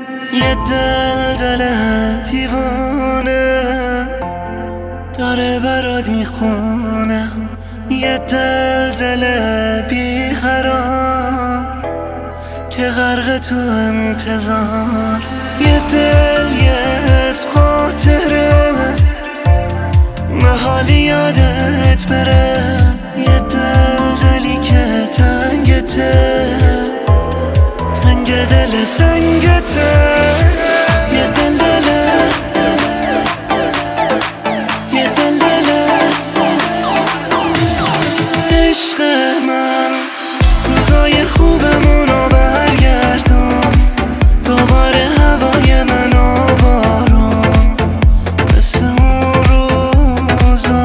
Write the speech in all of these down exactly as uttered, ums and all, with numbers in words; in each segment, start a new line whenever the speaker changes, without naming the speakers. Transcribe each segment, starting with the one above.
یه دل دل دیوانه داره برات میخونه، یه دل دل بیقرار که غرق تو انتظار، یه دل یه اسم خاطره محالی یادت بره، یه دل دلی که تنگته تنگ دل سنگته، یه دل دله یه دل دله عشق من روزای خوبمونو برگردون، دوباره هوای من و بارون مثل اون روزا.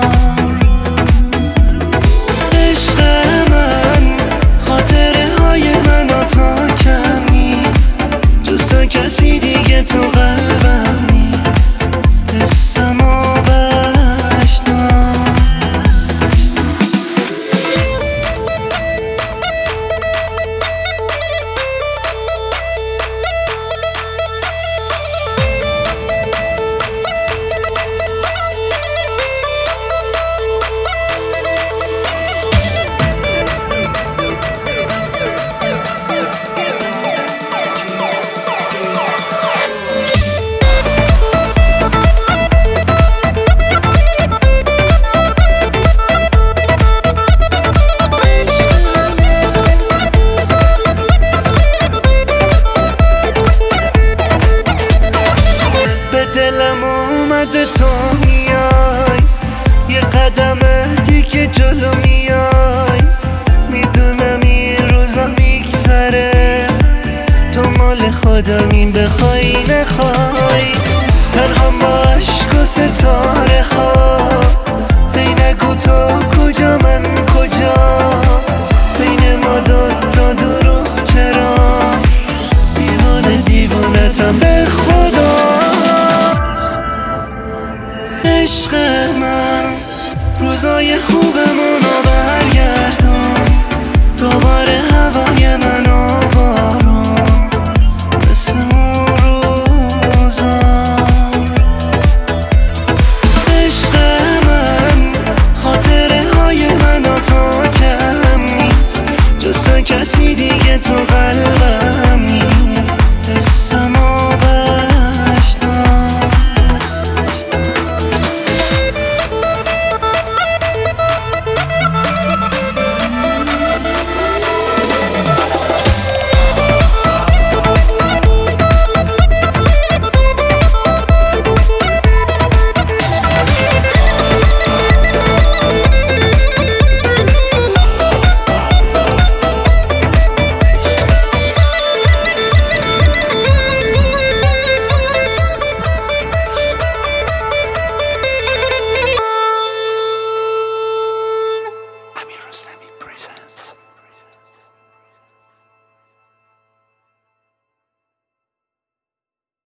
عشق من خاطره های من و تا کم نیست، جز کسی دیگه تو قلبم نیست، حسم و بشنو. دلم اومده تو میای، یه قدم دیگه جلو میای، میدونم این روزا میگذره، تو مال خودمی بخوای نخوای، تنها با عشق و ستاره ها، هی نگو تو کجا من کجا،